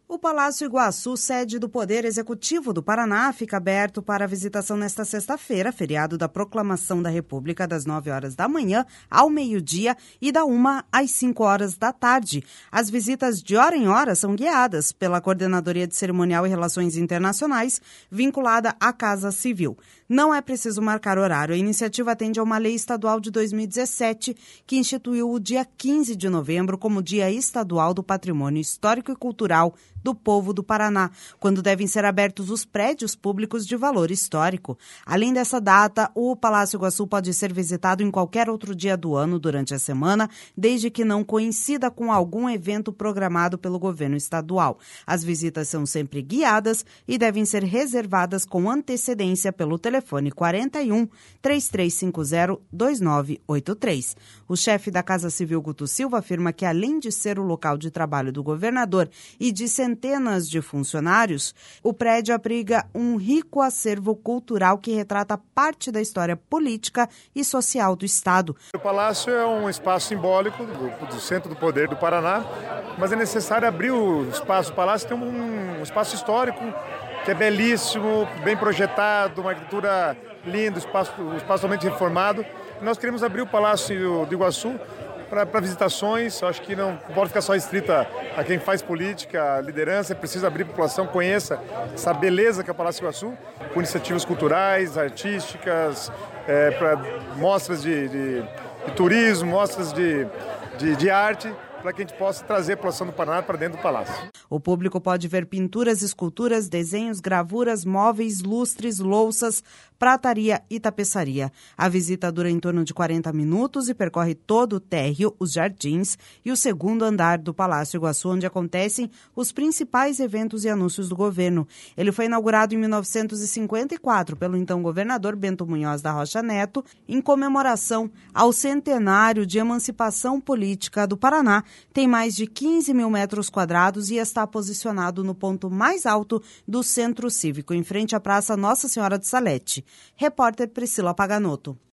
O Palácio Iguaçu, sede do Poder Executivo do Paraná, fica aberto para visitação nesta sexta-feira, feriado da Proclamação da República, das 9 horas da manhã ao meio-dia e da 1 às 5 horas da tarde. As visitas de hora em hora são guiadas pela Coordenadoria de Cerimonial e Relações Internacionais, vinculada à Casa Civil. Não é preciso marcar horário. A iniciativa atende a uma lei estadual de 2017, que instituiu o dia 15 de novembro como Dia Estadual do Patrimônio Histórico e Cultural do Povo do Paraná, quando devem ser abertos os prédios públicos de valor histórico. Além dessa data, o Palácio Iguaçu pode ser visitado em qualquer outro dia do ano durante a semana, desde que não coincida com algum evento programado pelo governo estadual. As visitas são sempre guiadas e devem ser reservadas com antecedência pelo telefone 41 3350 2983. O chefe da Casa Civil, Guto Silva, afirma que, além de ser o local de trabalho do governador e de centenas de funcionários, o prédio abriga um rico acervo cultural que retrata parte da história política e social do Estado. O Palácio é um espaço simbólico do centro do poder do Paraná, mas é necessário abrir o espaço. O Palácio tem um espaço histórico que é belíssimo, bem projetado, uma arquitetura linda, espaço totalmente reformado. Nós queremos abrir o Palácio do Iguaçu para visitações. Eu acho que não pode ficar só restrita a quem faz política, a liderança. É preciso abrir a população, conheça essa beleza que é o Palácio Iguaçu, com iniciativas culturais, artísticas, para mostras de turismo, mostras de arte, para que a gente possa trazer a população do Paraná para dentro do palácio. O público pode ver pinturas, esculturas, desenhos, gravuras, móveis, lustres, louças, prataria e tapeçaria. A visita dura em torno de 40 minutos e percorre todo o térreo, os jardins e o segundo andar do Palácio Iguaçu, onde acontecem os principais eventos e anúncios do governo. Ele foi inaugurado em 1954 pelo então governador Bento Munhoz da Rocha Neto, em comemoração ao centenário de emancipação política do Paraná. Tem mais de 15 mil metros quadrados e está posicionado no ponto mais alto do Centro Cívico, em frente à Praça Nossa Senhora de Salete. Repórter Priscila Paganotto.